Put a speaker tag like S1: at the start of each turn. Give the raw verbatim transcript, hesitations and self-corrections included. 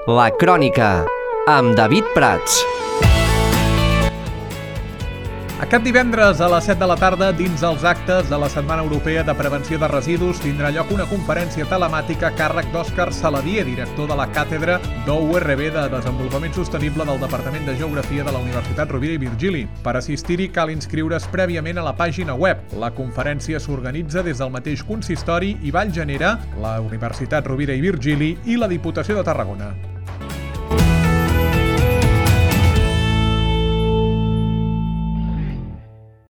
S1: La Crònica, amb David Prats.
S2: Aquest divendres a les set de la tarda, dins els actes de la Setmana Europea de Prevenció de Residus, tindrà lloc una conferència telemàtica a càrrec d'Òscar Saladier, director de la Càtedra d'U R B de Desenvolupament Sostenible del Departament de Geografia de la Universitat Rovira i Virgili. Per assistir-hi cal inscriure's prèviament a la pàgina web. La conferència s'organitza des del mateix consistori i Vallgenera, la Universitat Rovira i Virgili i la Diputació de Tarragona.